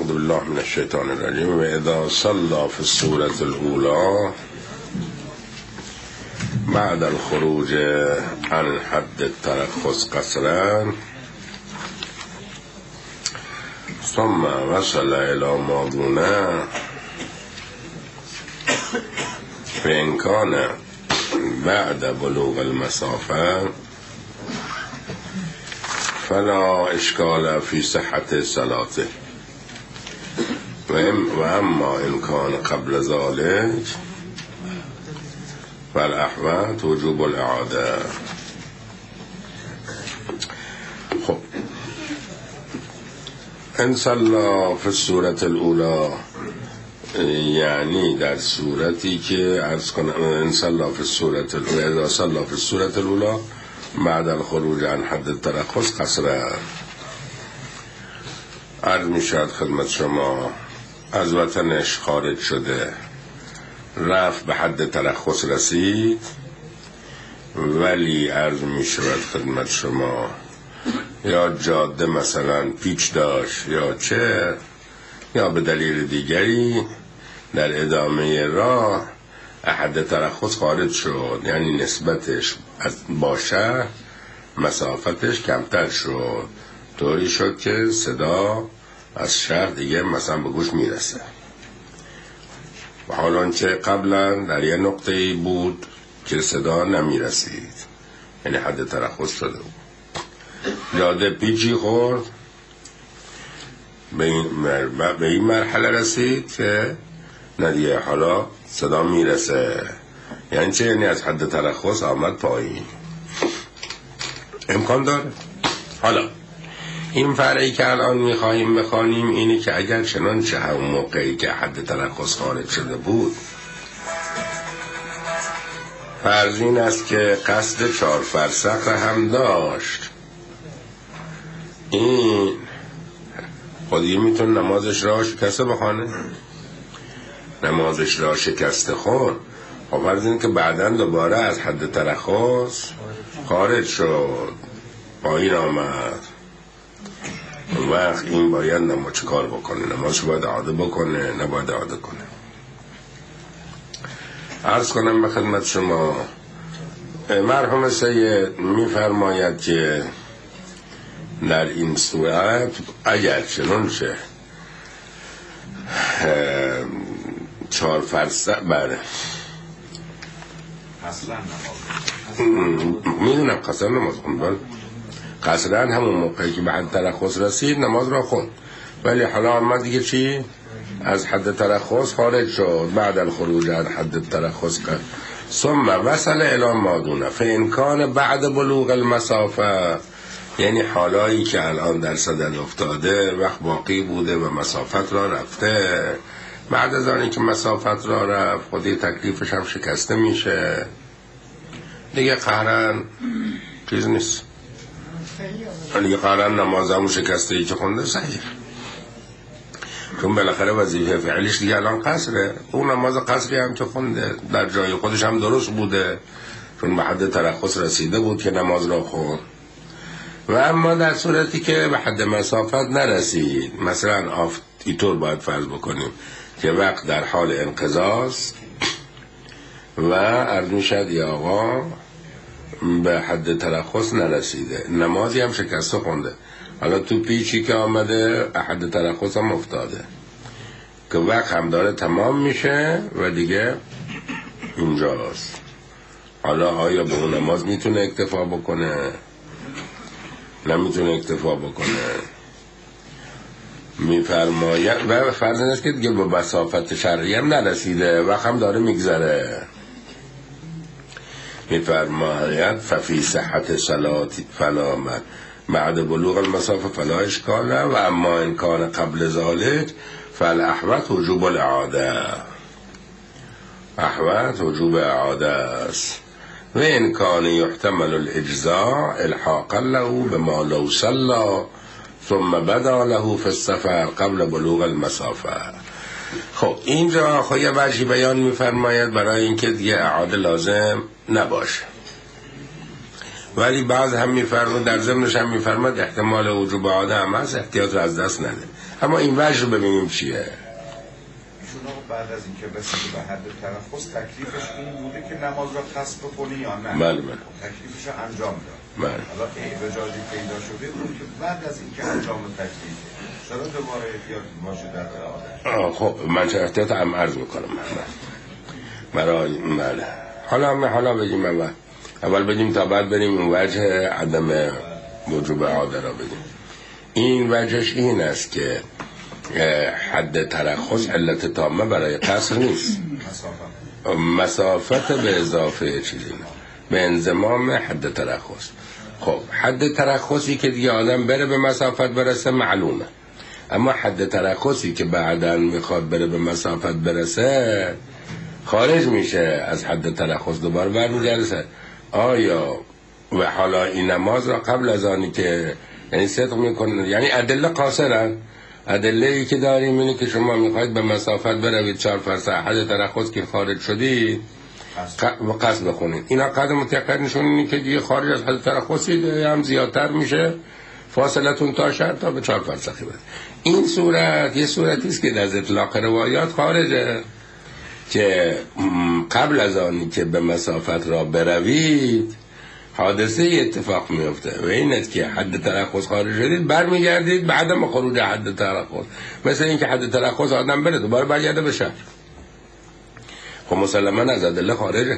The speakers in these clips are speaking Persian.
اعوذ بالله من الشیطان الرجیم. و اذا صلى في السورة الأولى بعد الخروج عن حد الترخص قصرا ثم وصل الى ما دونه فإن كان بعد بلوغ المسافة فلا اشکال فی صحت صلاته و اما ان کان قبل ذلك فالاحوط وجوب الاعاده. خب ان صلى فی السورة الاولى، یعنی در صورتی که عرض کنم ان صلى فی السورة الاولى، اذا صلى فی السورة الاولى بعد الخروج عن حد الترخص قصرا. عرض می شود خدمت شما از وطنش خارج شده، رفت به حد ترخص رسید، ولی عرض می شود خدمت شما یا جاده مثلا پیچ داشت یا چه، یا به دلیل دیگری در ادامه راه حد ترخص خارج شد، یعنی نسبتش با شهر مسافتش کمتر شد، طوری شد که صدا از شهر دیگه مثلا به گوش میرسه، و حالا که قبلا در یه نقطه‌ای بود که صدا نمیرسید، یعنی حد ترخص شده بود، جاده پیچی خورد، به این مرحله رسید که ندیه حالا صدا میرسه، یعنی چه؟ یعنی از حد ترخص آمد پایین. امکان داره. حالا این فرعی که الان میخواهیم بخوانیم اینه که اگر چنانچه همون موقعی که حد ترخص خارج شده بود فرض این است که قصد 4 فرسخ را هم داشت، این خودی میتونه نمازش را شکسته بخوانه، نمازش را شکسته خون. خب فرض این که بعداً دوباره از حد ترخص خارج شد، پایین آمد، وقت این باید نماز چه کار بکنه؟ نمازش باید اعاده بکنه؟ نباید اعاده کنه؟ عرض کنم به خدمت شما مرحوم سید میفرماید که در این صورت اگر چنانچه 4 فرسخ بره میدونم قصر نماز خوند، قصرن همون موقعی که به حد ترخص رسید نماز را خوند، ولی حالا آمد دیگه چی؟ از حد ترخص خارج شد، بعد الخروج از حد ترخص ثم وصل الی ما دونه فإن کان بعد بلوغ المسافه، یعنی حالایی که الان در صدد افتاده وقت باقی بوده و مسافت را رفته، بعد از آنی که مسافت را رفت خودی تکلیفش هم شکسته میشه دیگه، قهرن چیز نیست، دیگه قهرن نماز همون شکسته ای که خونده صحیح، چون بالاخره وظیفه فعلیش دیگه الان قصره، اون نماز قصری هم که خونده در جای خودش هم درست بوده، چون به حد ترخص رسیده بود که نماز را خوند. و اما در صورتی که به حد مسافت نرسید، مثلا اینطور باید فرض بکنیم که وقت در حال انقضاست و عرض میشد یا آقا به حد ترخص نرسیده، نمازی هم شکسته خونده، حالا تو پیچی که آمده حد ترخص هم افتاده که وقت هم داره تمام میشه و دیگه اینجاست، حالا آیا به اون نماز میتونه اکتفا بکنه؟ نمیتونه اکتفا بکنه. میفرماید و فرض نیست که دیگه به مسافت شرعی هم نرسیده، وقت هم داره میگذره، میفرماید ففی صحت صلات فلا بعد بلوغ المسافه فلا اشکال، و اما ان کان قبل ذلك فالاحوط وجوب الاعاده، احوط وجوب اعاده است. و ان کان یحتمل الاجزاء الحاقا له بما لو صلى ثم بدا له في السفر قبل بلوغ المسافه. خب اینجا خب یه وجهی بیان میفرماید برای اینکه دیگه اعاده لازم نباشه، ولی بعض هم میفرماید در ضمنش هم میفرماید احتمال وجوب اعاده هم هست، احتیاط رو از دست نده. اما این وجه رو ببینیم چیه. ایشون بعد از اینکه رسید به حد ترخص تکلیفش این بوده که نماز را قصد بکنه یا نه؟ بله. تکلیفش رو انجام داد. بله. حالا احتجاجی پیدا شده اون که بعد از اینکه انجام تکلیف چرا دوباره احتیاط باشه در عادت؟ خب من چه احتیاط هم عرض میکنم برای بله. حالا بگیم اول بگیم تا بعد بریم اون وجه عدم وجوب عاده را بگیم. این وجهش این است که حد ترخص علت تامه برای قصر نیست. مسافت به اضافه چیزی نه، به انضمام حد ترخص. خب حد ترخصی که دیگه آدم بره به مسافت برسه معلومه، اما حد ترخصی که بعداً میخواد بره به مسافت برسه خارج میشه از حد ترخص، دوباره برمیگرده. آیا و حالا این نماز را قبل از آنی که یعنی صدق میکنه، یعنی ادله قاصرن. ادله ای که داریم اینه که شما میخواید به مسافت بروید 4 فرسخ، حد ترخص که خارج شدید و قصد بخونید. اینا قدر متأکد نشون اینه که دیگه خارج از حد ترخصی هم زیادتر میشه، فاصلتون تا شهر تا به 4 فرسخی برد. این صورت یه صورتی است که از اطلاق روایات خارجه، که قبل از آنی که به مسافت را بروید حادثه اتفاق میفته و این است که حد ترخص خارج شدید برمیگردید به عدم خروج حد ترخص. مثل این که حد ترخص آدم بره دوباره برگرده به شهر، خب مسلما از ادله خارجه.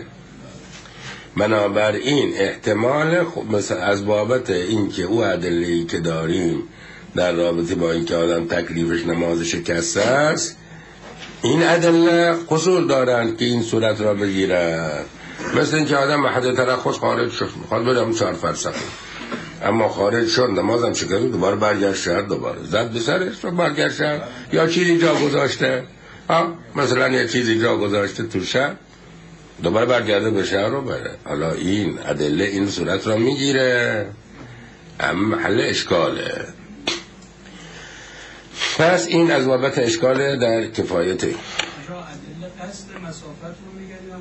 بنابراین احتمال مثل از بابت این که او ادله‌ای که داریم در رابطه با این که آدم تکلیفش نماز شکسته است، این ادله قصور دارند که این صورت را بگیرند. مثل این که آدم به حد ترخص خارج شد، میخواد برم 4 فرسخ، اما خارج شد نمازم شکست، دوباره برگشت شهر، دوباره زد به سرش رو برگشت شهر، یا چیزی جا گذاشته، مثلا یه چیزی جا گذاشته تو شهر، دوباره برگرده به شهر رو بره. حالا این ادله این صورت را میگیره، اما محل اشکاله. پس این از بابت اشکاله در کفایته. ادله قصد مسافت رو میگردیم،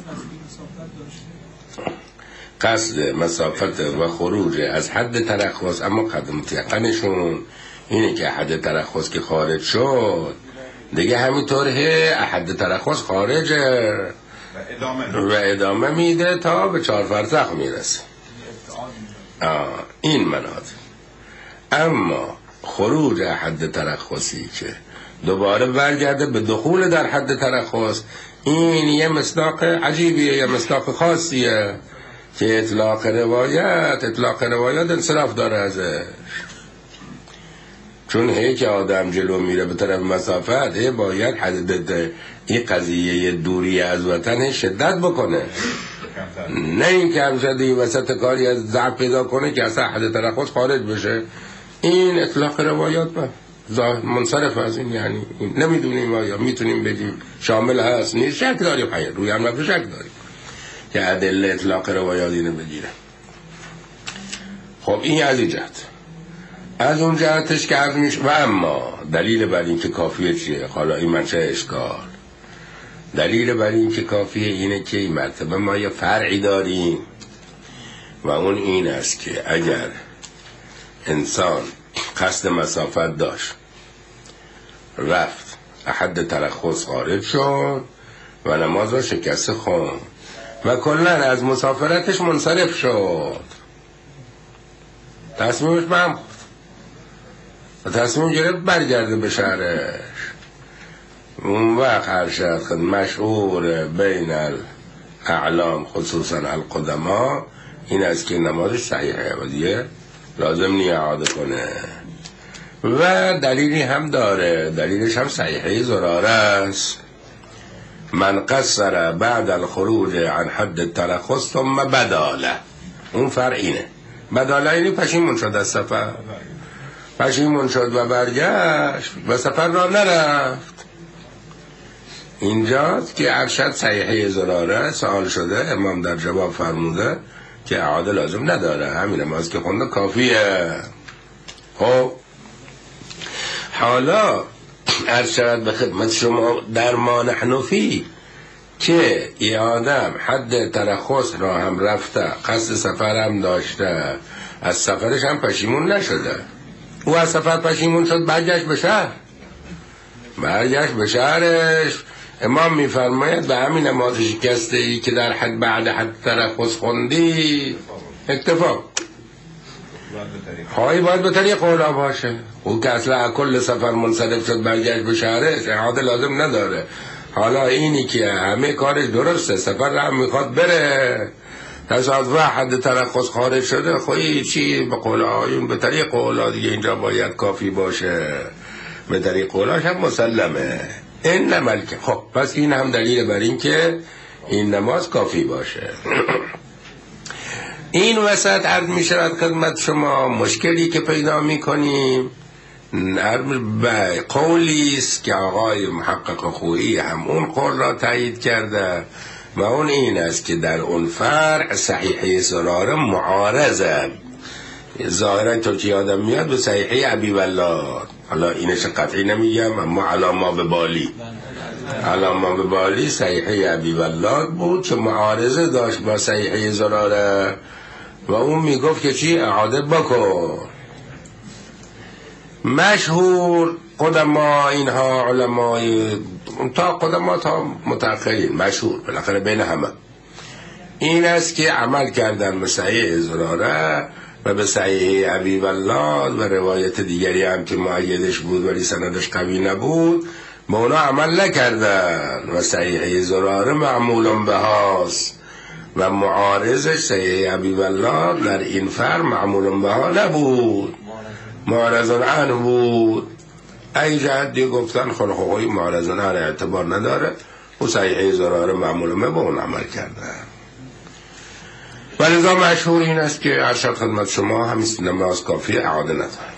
قصد مسافت قصد داشته، مسافت و خروج از حد ترخص، اما قدم متیقنشون اینه که حد ترخص که خارج شد دیگه همینطوره، حد ترخص خارجه و ادامه میده تا به 4 فرسخ میرسه. این مناطق. اما خروج حد ترخصی که دوباره برگرده به دخول در حد ترخص، این یه مصداق عجیبیه، یه مصداق خاصیه که اطلاق روایت انصراف داره ازش. چون هی که آدم جلو میره به طرف مسافت، هی باید این قضیه دوری از وطن شدت بکنه، نه این که همشه دیگه وسط کاری از ضعف پیدا کنه که اصلا حد ترخص خارج بشه. این اطلاق روایات منصرف از این، یعنی نمیدونیم آیا میتونیم بگیم شامل هست نیست، شک داریم، روی هم رفت شک داریم که ادله اطلاق روایات اینو بگیره. خب این از این جهت. از اون جهتش که عرض میشه. و اما دلیل بر این که کافیه چیه؟ حالا این منشه اشکال. دلیل بر این که کافیه اینه که این مرتبه ما یه فرعی داریم و اون این است که اگر انسان قصد مسافت داشت، رفت حد ترخص خارج شد و نماز را شکسته خوند و کلا از مسافرتش منصرف شد، تصمیمش بهم خورد و تصمیم گرفت برگرده به شهرش، اون وقت ارشد مشهور بین الاعلام خصوصا القدما این است که نمازش صحیحه و دیگه لازم نی اعاده کنه. و دلیلی هم داره، دلیلش هم صحیحه زراره است: من قصر بعد الخروج عن حد ترخص ثم بداله. اون فرع اینه، بداله اینی پشیمون شد از سفر، پشیمون شد و برگشت و سفر را نرفت. اینجاست که ارشد صحیحه زراره سوال شده، امام در جواب فرموده که اعاده لازم نداره، همین نماز که خونده کافیه. خب حالا عرض شود به خدمت شما در ما نحنفی که یه آدم حد ترخص را هم رفته، قصد سفر هم داشته، از سفرش هم پشیمون نشده، او از سفر پشیمون شد برگشت به شهر، برگشت به شهرش. امام میفرماید به همین نماز شکسته ای که در حد بعد حد ترخص خوندی اتفاق خواهی باید به طریق اولا باشه. او که اصلا کل سفر منصرف شد برگشت به شهرش اعاده لازم نداره. حالا اینی که همه کارش درسته، سفر هم میخواد بره، تصادفاً حد ترخص خارج شده، خواهی چی به قول آیون به طریق اولا دیگه اینجا باید کافی باشه. به طریق اولاش هم مسلمه این ملکه. خب پس این هم دلیل بر این که این نماز کافی باشه. این وسط عرض می شود خدمت شما مشکلی که پیدا می کنیم قولی است که آقای محقق خویی هم اون قول را تایید کرده و اون این است که در اون فرع صحیحه زراره معارضه، ظاهرا تو که آدم میاد به صحیحه ابی ولاد. حالا اینش قطعی نمیگم اما علاما به بالی صحیحه ابی ولاد بود که معارضه داشت با صحیحه زراره و اون میگفت که چی اعاده بکن. مشهور قدما اینها علمای تا قدما تا متأخرین مشهور بالاخره بین همه این است که عمل کردن به صحیح زراره و به صحیح ابی ولاد و روایت دیگری هم که مؤیدش بود ولی سندش قوی نبود به اونا عمل نکردن و صحیح زراره معمول به هاست و معارضش صحیح ابی ولاد در این فرم معمول به ها نبود، معارضان عنه بود. ای جهدی گفتن خلقوی معارضان عنه اعتبار نداره و صحیح زراره معمول به اون عمل کردن. ولذا مشهور این است که ارشد خدمت شما همیست نماز کافی اعاده نداره.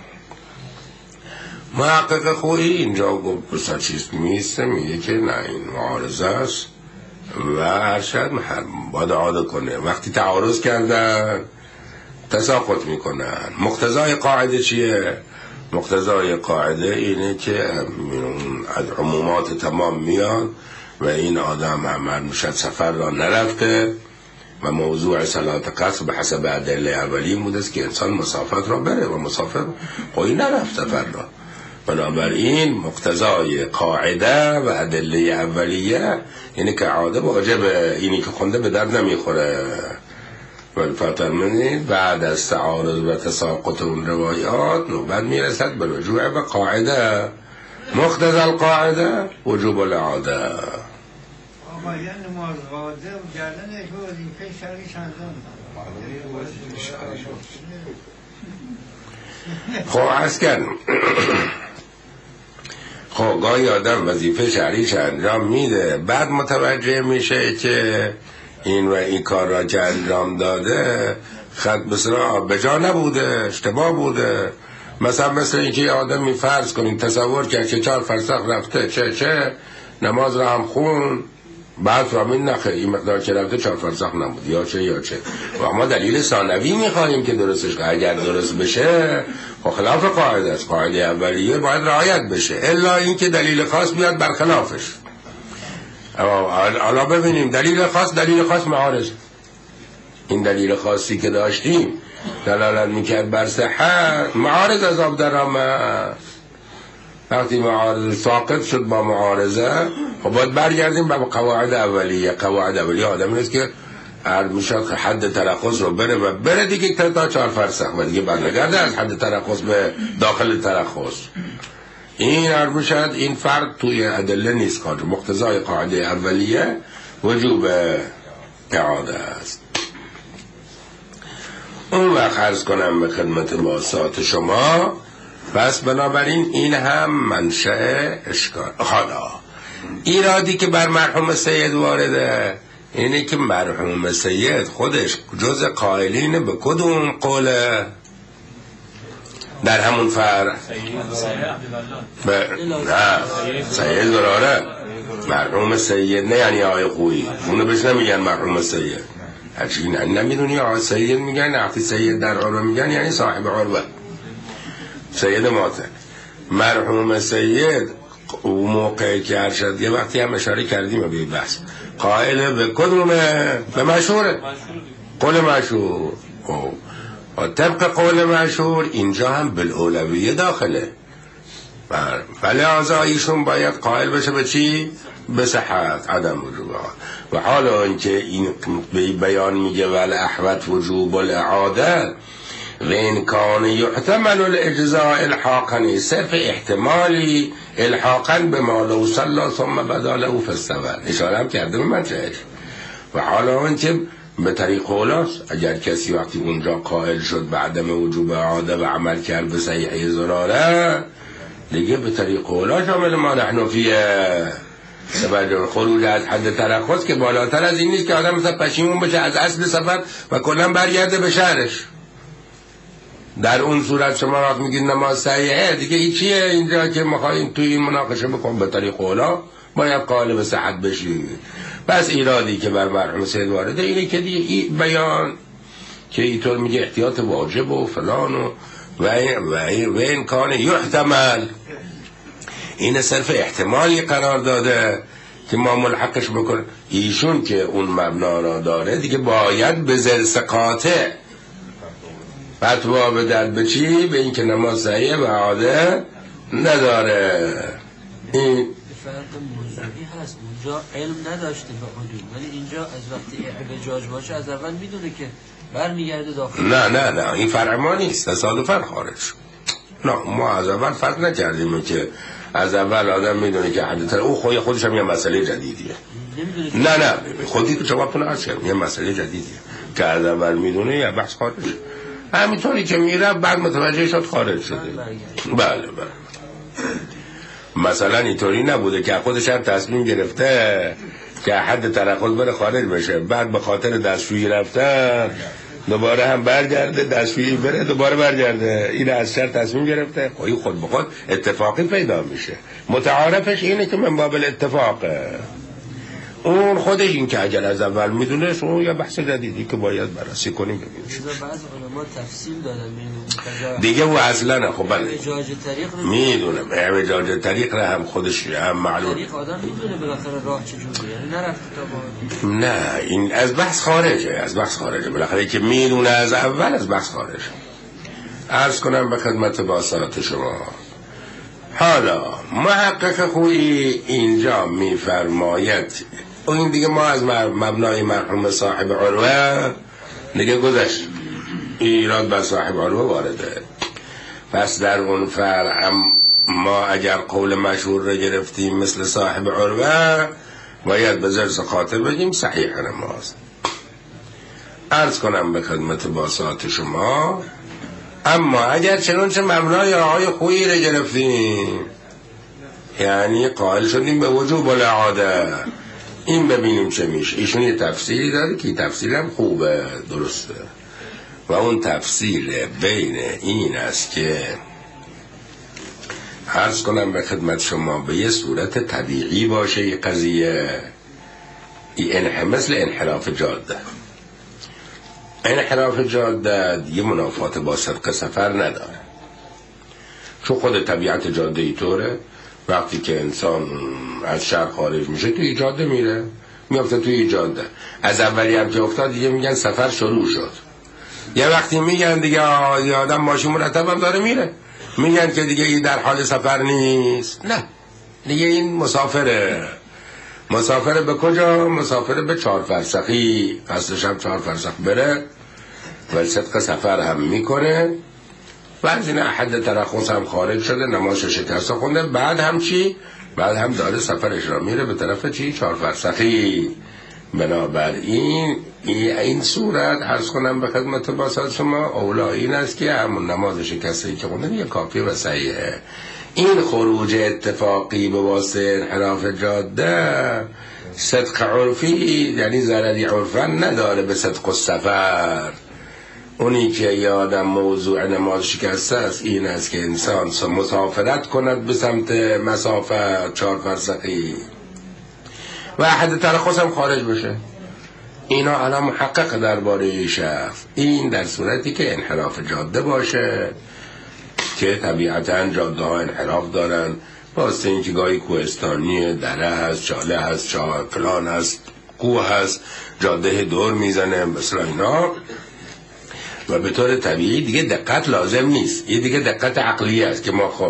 محقق خویی اینجا گفت بسا چیز میسته میگه که نه این معارضه است و ارشد باید اعاده کنه. وقتی تعارض کردن تساقط میکنن. مقتضای قاعده چیه؟ مقتضای قاعده اینه که از عمومات تمام میاد و این آدم عمل میشد سفر را نرفته و موضوع صلات قصر به حسب ادله اولی بود است که انسان مسافت را بره و مسافر قوی نرفت سفر را. بنابراین مقتضای قاعده و ادله اولیه یعنی که عاده واجبه، اینی که خونده به درد نمیخوره. والفترمنی بعد از تعارض و تساقط اون روایات نوبت میرسد به رجوع به قاعده. مقتضى القاعده وجوب العاده. آقایان نماز قاعده و گردنش وظیفه شرعی چندان. خب عرض کردم خب گاهی آدم وظیفه شرعیش انجام میده بعد متوجه میشه که این و این کار را که انجام داده خط بسرا به جا نبوده، اشتباه بوده. مثلا مثل اینکه یه آدمی فرض کنید تصور کرد که 4 فرسخ رفته چه نماز را هم خون بعد فهمید نخه این مقدار که رفته 4 فرسخ نبود یا چه و ما دلیل ثانوی میخواهیم که درستش اگر درست بشه و خلاف قاعده است. قاعده اولیه باید رعایت بشه الا اینکه دلیل خاص بیاد برخلافش. حالا ببینیم دلیل خاص معارض. این دلیل خاصی که داشتیم دلالت میکرد بر صحت، معارض از آب در آمد. وقتی معارض ساقط شد با معارضه خب باید برگردیم به قواعد اولیه. قواعد اولیه آدم نیست که میشد حد ترخص رو بره دیگه تا 4 فرسخ و دیگه برنگرده از حد ترخص به داخل ترخص. این میشد این فرق توی ادله نیست. کار مقتضای قاعده اولیه وجوب اعاده است. اون وقت عرض کنم به خدمت باسات شما پس بنابراین این هم منشأ اشکال. حالا ایرادی که بر مرحوم سید وارده اینه که مرحوم سید خودش جز قائلین به کدوم قوله در همون فرع؟ نه سید زراره مرحوم سید نه یعنی آقای خویی اونو بهش نمیگن مرحوم سید. هرچی نمیدونی آقای سید میگن وقتی سید در عروه میگن یعنی صاحب عروه سید ماتن. مرحوم سید اون موقعی که ارشد یه وقتی هم اشاره کردیم به بحث قائل به کدومه؟ به مشهوره قول مشهور. طبق قول مشهور اینجا هم بالاولویه داخله. فلذا ایشون باید قائل بشه به چی؟ به صحت عدم وجوب. و حالا اینکه این بیان میگه ول احوت وجوب الاعاده و این کان یحتمل الاجزاء الحاقا، صرف احتمالی الحاقا به ما لو صلی ثم بدا له فی السفر، اشاره هم کرده به منشأش. و حالا اینکه به طریق اولاست، اگر کسی وقتی اونجا قائل شد به عدم وجوب اعاده و عمل کرد به صحیح ضراره، دیگه به طریق اولا شامل ما نحن فیه. سبب خروج از حد ترخص که بالاتر از این نیست که آدم مثلا پشیمون بشه از اصل سفر و کلا برگرده به شهرش. در اون صورت شما وقت میگید نماز صحیحه، دیگه این چیه اینجا که میخواین توی این مناقشه بکن؟ به طریق اولا باید قائل به صحت بشی. بس ایرادی که بر مرحوم سید وارده اینه که دیگه بیان که اینطور میگه احتیاط واجب و فلان و این کان یحتمل، این صرف احتمالی قرار داده که ما ملحقش بکنه. ایشون که اون مبنا را داره دیگه باید به زرس قاطع فتوا بدد به چی؟ به این که نماز صحیح و عاده نداره. این فرق موضوعی هست، اونجا علم نداشته به حدود، ولی اینجا از وقتی احتجاج باشه از اول میدونه که برمیگرده داخل. نه این فرق ما نیست، تصادفاً خارج. نه ما از اول فرق نکردیم که از اول آدم میدونه که حداقل او خودش هم یه مسئله جدیدیه. نه خودی که جوابتون عرض کردم، یه مسئله جدیدیه که از اول میدونه یه بحث خارج. همینطوری که میره بعد متوجه شد خارج شده. بله. مثلا اینطوری نبوده که خودش هم تصمیم گرفته که حد ترخص بره خارج بشه، بعد به خاطر دستشویی رفته دوباره هم برگرده، دستشویی بره دوباره برگرده. این از سر تصمیم گرفته، خود به خود اتفاقی پیدا میشه. متعارفش اینه که من باب الاتفاقه. اون خودش این که اگر از اول میدونه اون یه بحث جدیدی که باید بررسی کنیم ببینیم. بعضی علما تفصیل دادن دیگه و اصلا خب بله اعوجاج طریق میدونم، اعوجاج طریق را هم خودش هم معلوم. طریق آدم میدونه بالاخره راه چجوریه، یعنی نرفته تا با نه این از بحث خارجه، بالاخره که میدونه از اول از بحث خارجه. عرض کنم به خدمت باسات شما. حالا محقق خویی اینجا میفرماید، این دیگه ما از مبنای مرحوم صاحب عروه دیگه گذشت، ایراد بر صاحب عروه وارده. پس در اون فرع ما اگر قول مشهور رو گرفتیم مثل صاحب عروه باید به زرس خاطر بگیم صحیح نماز. عرض کنم به خدمت باسات شما، اما اگر چنانچه مبنای آقای خویی رو گرفتیم، یعنی قائل شدیم به وجوب الاعاده، این ببینیم چه میشه. ایشون یه تفسیری داره که تفسیر هم خوبه، درسته، و اون تفسیر بین این است که عرض کنم به خدمت شما به یه صورت طبیعی باشه این قضیه، مثل انحراف جاده. انحراف جاده یه منافات با صدق سفر نداره، چون خود طبیعت جاده ای طوره، وقتی که انسان از شهر خارج میشه توی جاده میره، میافته توی جاده. از اولی هم که افتاد دیگه میگن سفر شروع شد. یه وقتی میگن دیگه یه آدم ماشین مرتب هم داره میره، میگن که دیگه این در حال سفر نیست. نه دیگه این مسافره به کجا؟ مسافره به 4 فرسخی، قصدش هم 4 فرسخ بره و صدق سفر هم میکنه و از این حد ترخص هم خارج شده، نمازش شکسته خونده، بعد هم چی؟ بعد هم داره سفرش را میره به طرف چی؟ 4 فرسخی. بنابراین این صورت عرض کنم به خدمت باسات شما اولا این است که همون نماز شکسته که خونده یه کافی و صحیحه. این خروج اتفاقی به واسطه انحراف جاده صدق عرفی، یعنی ضرری عرفا نداره به صدق السفر. اونی که یادم موضوع نماز شکسته است این است که انسان مسافرت کند به سمت مسافت 4 فرسخی و حد ترخص هم خارج بشه. اینا الان محقق درباره شخص. این در صورتی که انحراف جاده باشه که طبیعتاً جاده ها انحراف دارن، واسه اینکه گاهی کوهستانیه، دره هست، چاله هست، فلان هست، کوه هست، جاده دور میزنه مثل اینا، و به طور طبیعی دیگه دقت لازم نیست. یه دیگه دقت عقلی است که ما خب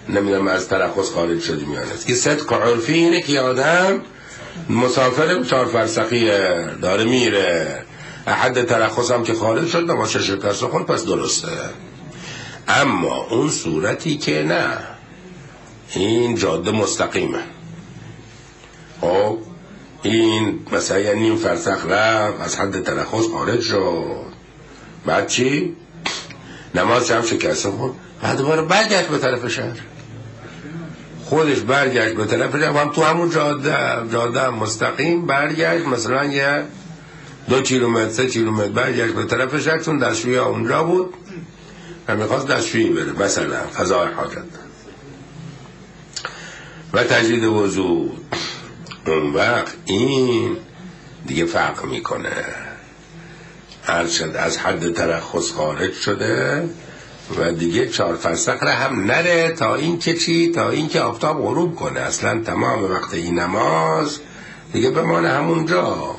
نمیدونم از ترخص خارج شدیم یا نه. که صدق عرفی اینه که آدم مسافر 4 فرسخی داره میره، حد ترخص هم که خارج شد نماز شکست خون پس درسته. اما اون صورتی که نه، این جاده مستقیمه، خب این مثلا نیم فرسخ رفت از حد ترخص خارج شد، بعد چی؟ نماز هم شکست خون، بعد دوباره برگشت به طرف شهر، خودش برگشت به طرف شهر، هم تو همون جاده مستقیم برگشت، مثلا یه 2 کیلومتر 3 کیلومتر برگشت به طرف شهر، چون دستشویی اونجا بود و میخواست دستشویی بره، مثلا قضای حاجت و تجدید وضو. اون وقت این دیگه فرق میکنه، از حد ترخص خارج شده و دیگه 4 فرسخ هم نره تا این که چی؟ تا این که آفتاب غروب کنه، اصلا تمام وقت این نماز دیگه بمانه همونجا.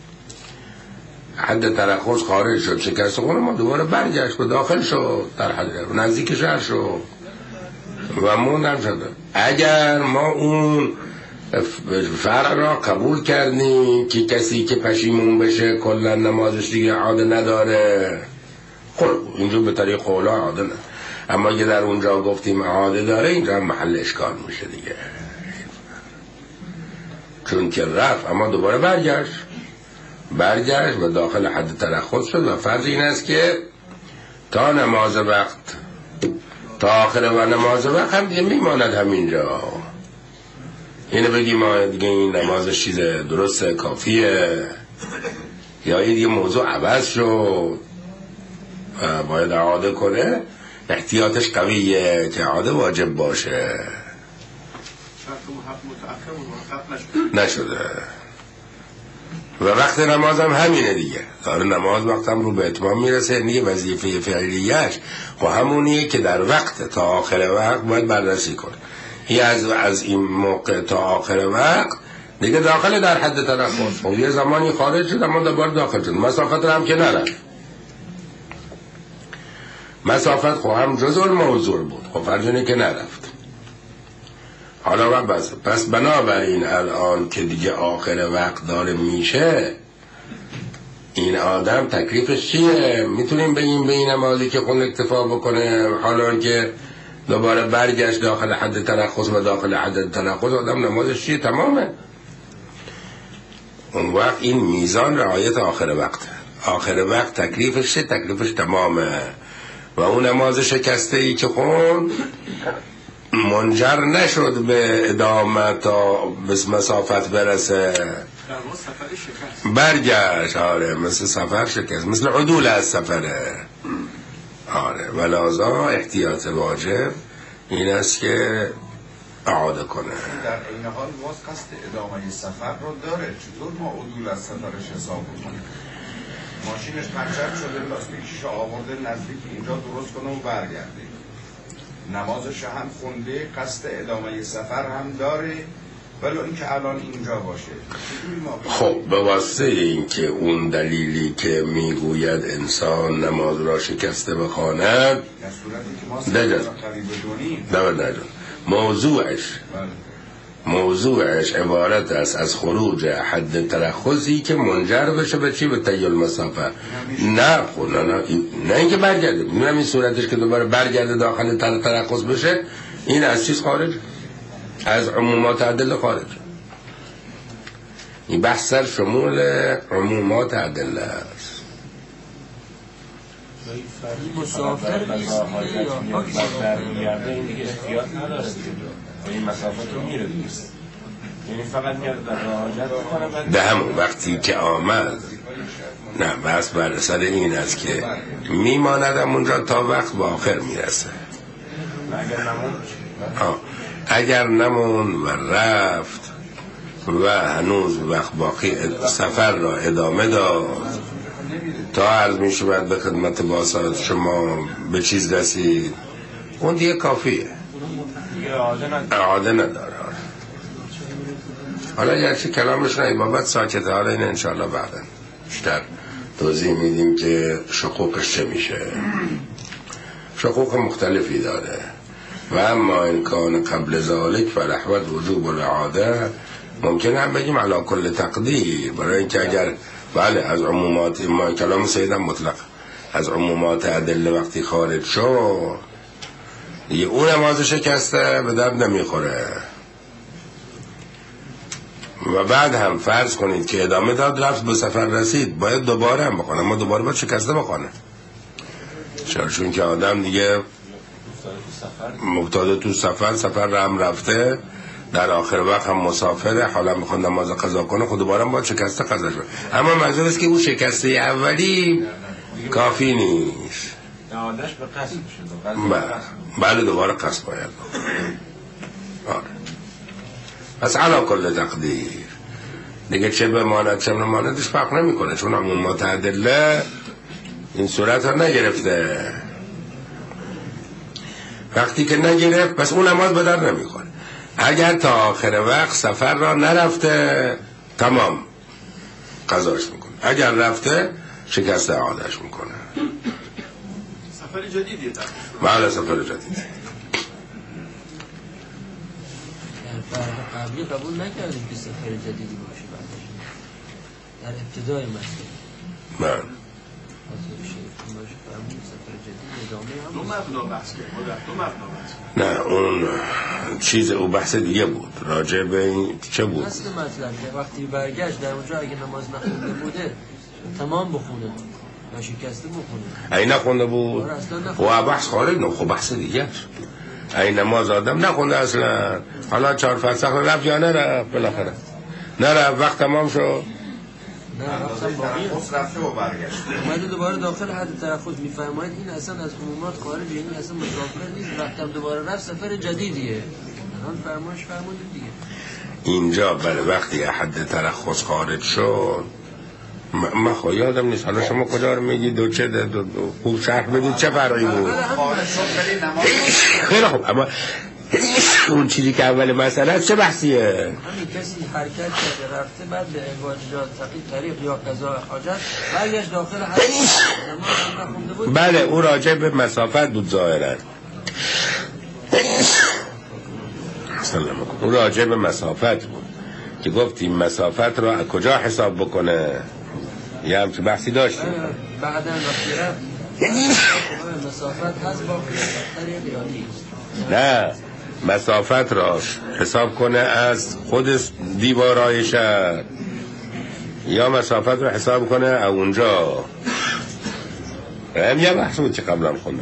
حد ترخص خارج شد، شکست خون، ما دوباره برگشت به داخل شد، در حد نزدیک شهر شد و موندم شده. اگر ما اون فرق را قبول کردیم که کسی که پشیمون بشه کلا نمازش دیگه عاده نداره، خب اینجا به طریق قولا عاده نه، اما اگه در اونجا گفتیم عاده داره، اینجا محل اشکال میشه دیگه، چون که رفت اما دوباره برگشت و داخل حد ترخص شد و فرض این است که تا نماز وقت، تا آخر و نماز وقت هم دیگه میماند همینجا. اینه بگیم ما دیگه این نمازش چیز درسته کافیه، یا این دیگه موضوع عوض شد و باید عاده کنه، احتیاطش قویه که عاده واجب باشه. نشده و وقت نماز هم همینه دیگه، داره نماز وقت هم رو به اتمام میرسه، دیگه وظیفه فعلیش و همونیه که در وقت تا آخر وقت باید بررسی کنه. این از این موقع تا آخر وقت دیگه داخل در حد ترخص، خب یه زمانی خارج شد اما دوباره داخل شد، مسافت هم که نرفت، مسافت خب هم جزء الموضوع بود، خب فرض که نرفت. حالا وقت پس بنابراین الان که دیگه آخر وقت داره میشه، این آدم تکلیفش چیه؟ میتونیم بگیم به این نمازی که خود اکتفا بکنه حالا که دوباره برگشت داخل حد ترخص و داخل حد ترخص، آدم نمازش چیه؟ تمامه. اون وقت این میزان رعایت آخر وقت، آخر وقت تکلیفش چیه؟ تکلیفش تمامه و اون نماز شکسته ای که خون منجر نشد به ادامه تا به مسافت برسه، برگشت، آره مثل سفر شکست، مثل عدول از سفره، آره ولازا احتیاط واجب این است که اعاده کنه. در این حال باز قصد ادامه سفر رو داره، چطور ما عدول از سفرش حساب کنیم؟ ماشینش پنچر شده، لاستیکش آورده نزدیک اینجا درست کنه و برگرده، نمازش هم خونده، قصد ادامه سفر هم داره، ولی اینکه الان اینجا باشه. خب به واسطه این که اون دلیلی که میگوید انسان نماز را شکسته بخواند موضوعش عبارت است از خروج حد ترخصی که منجر بشه به چی؟ به طی المسافه. نه اینکه برگرده، میگم این صورتش که دوباره برگرده داخل ترخص بشه، این از چیز خارج، از عمومات ادله خارج. این بحث سر شمول عمومات ادله است. مسافر برمیگرده این دیگه احتیاط نداره، این مسافت رو میره دوست، یعنی فقط میاد در حاجت بکنه به همون وقتی که آمد. نه بس بر سر این است که میماندم اونجا تا وقت با آخر میرسه. اگر نمون و رفت و هنوز وقت باقی سفر را ادامه داد تا عرض می شود به خدمت باسات شما به چیز رسید، اون دیگه کافیه، اعاده نداره. حالا گرچه کلامش نه بابت ساکته، حالا این انشاءالله بعدا بیشتر توضیح میدیم که شقوقش چه میشه. شقوق مختلفی داره. و اما این کان قبل ذالک فلحوت وجوب الاعاده، ممکن هم بگیم علی کل تقدیر، برای اینکه اگر بله از عمومات ما کلام سیدم مطلق از عمومات ادله وقتی خارج شد دیگه اون نماز شکسته به درد نمیخوره. و بعد هم فرض کنید که ادامه داد رفت به سفر رسید، باید دوباره هم بخونه، اما دوباره باید شکسته بخونه، چون که آدم دیگه مبتاده تو سفر هم رفته، در آخر وقت هم مسافره، حالا میخواد نماز قضا کنه، خود دوباره باید شکسته قضا شد. اما منظور است که اون شکسته اولی کافی نیست، اعادهش به قصد شد. بله دوباره قصد باید آره. پس علا کل تقدیر دیگه چه بماند چه نماندش فرق نمیکنه، چون عمومات ادله این صورت رو نگرفته. وقتی که نگرفت پس اون نماز به در نمیخوره. اگر تا آخر وقت سفر را نرفته تمام قضاش میکنه، اگر رفته شکست اعادهش میکنه. سفر جدیدیه در بله سفر جدید. قبلی قبول نکردیم که سفر جدیدی باشه بعدش در ابتدای مسئله. بله دو مبنا بحث کرد. نه اون چیز او بحث دیگه بود، راجع به این چه بود؟ اصل مطلب که وقتی برگشت در اونجا اگه نماز نخونده بوده تمام بخونه و شکسته بخونه. این نخونده بود و بحث خارج نه، خب بحث دیگه است. این نماز آدم نخونده اصلا، حالا 4 فرسخ رفت یا نرفت، بالاخره نرفت، وقت تمام شد، نه وقتم باقیه، رفته و برگشت اومده دوباره داخل حد ترخص. میفرمایید این اصلا از عمومات خارج، یعنی اصلا مسافر نیست، وقتم دوباره رفت سفر جدیدیه. الان فرمایش فرمودید دیگه اینجا بله وقتی حد ترخص خارج شد من خواهی یادم نیست، حالا شما کجا رو میگید و چه خوب شرح بدید چه فرقی بود؟ خیلی خوب، اما اون چیزی که اول مسئله چه بحثیه؟ همین کسی حرکت کرده رفته بعد به واجبات طریق یا قضا حاجت برگشت داخل حد نماز نخونده بود. بله او راجع به مسافت بود ظاهرا، او راجع به مسافت بود که گفتیم مسافت را از کجا حساب بکنه، یه همچه بحثی داشتیم. بعدا وقتی رفت مسافت هست با طریق یا نیست؟ نه مسافت را حساب کنه از خود دیوارهای شهر یا مسافت را حساب کنه از اونجا. هم یه بحث بود که قبلا خونده.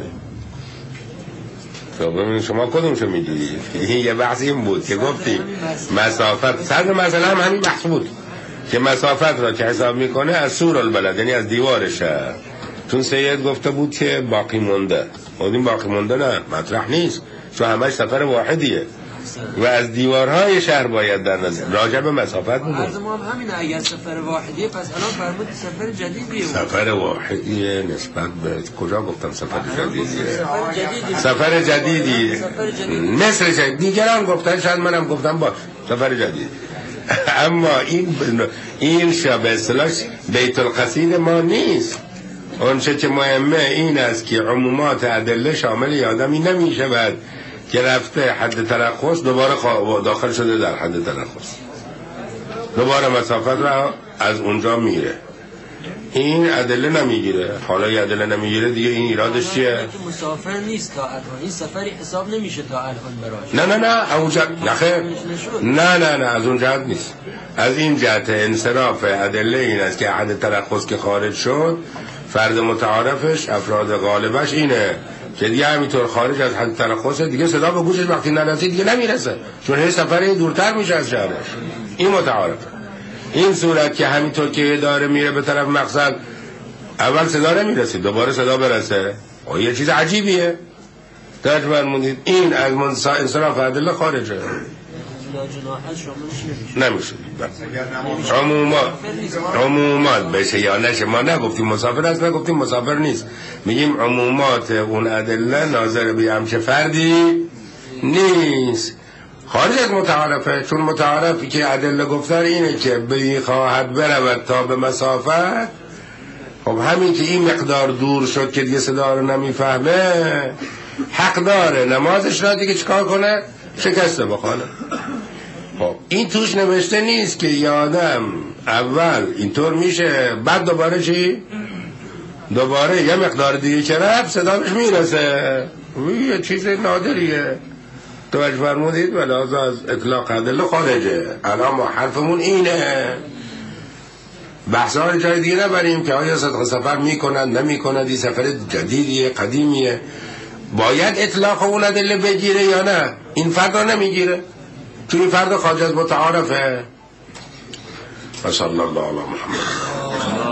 تو ببینید شما کدومشو میدونید؟ یه بحث این بود که گفتیم مسافت صدر مسئله هم همین بحث بود که مسافت را که حساب میکنه از سور البلد، یعنی از دیوار شهر، چون سید گفته بود که باقی مونده، این باقی مونده نه مطرح نیست، چون همش سفر واحدیه و از دیوارهای شهر باید در نظر راجع به مسافت بود. عرض ما هم همینه، اگر سفر واحدیه پس الان فرمود سفر جدیدیه. سفر واحدیه نسبت به کجا گفتم سفر جدیدیه؟ سفر جدیدی مثل جدید دیگران گفتن، شاید منم گفتم با سفر جدید. اما این شب اصطلاح بیت القصید ما نیست. اونچه که مهمه این است که عمومات ادله شامل یادمی نمیشه بعد که رفته حد ترخص دوباره داخل شده در حد ترخص، دوباره مسافت را از اونجا میره، این ادله نمیگیره. حالا یه ادله نمیگیره دیگه این ایرادش چیه؟ مسافر نیست تا الان، این سفری حساب نمیشه تا الان براش. نه اون جهت نخیر، نه از اون جهت نیست. از این جهت انصراف ادله این است که حد ترخص که خارج شد فرد متعارفش افراد غالبش اینه که دیگه همینطور خارج از حد ترخص دیگه صدا به گوشش وقتی نرسید دیگه نمیرسه، چون هی سفری دورتر میشه از شهرش. این متعارفه. این صورت که همینطور که داره میره به طرف مقصد اول صدا نمیرسید دوباره صدا برسه، یه چیز عجیبیه. درک فرمودید؟ این از انصراف ادله خارجه، نمیشه. عمومات بشه یا نشه، ما نگفتیم مسافر است نگفتیم مسافر نیست، میگیم عمومات اون ادله ناظر به همچه فردی نیست، خارج از متعارفه. چون متعارفی که ادله گفتن اینه که بخواهد برود تا به مسافت، خب همین که این مقدار دور شد که دیگه صدا رو نمیفهمه حق داره نمازش را دیگه چیکار کنه؟ شکسته بخونه. خب این توش نوشته نیست که یه آدم اول اینطور میشه بعد دوباره چی؟ دوباره یه مقدار دیگه که رفت صداش میرسه. یه چیز نادریه. توجه فرمودید و لازم از اطلاق ادله خارجه. الان ما حرفمون اینه، بحثا جای دیگه نبریم که آیا صدق سفر میکنند نمیکنند، این سفر جدیدیه قدیمیه، باید اطلاق اون ادله بگیره یا نه؟ این فرد رو نمیگیره چون این فرد خارج از متعارفه. و صلی الله علی محمد.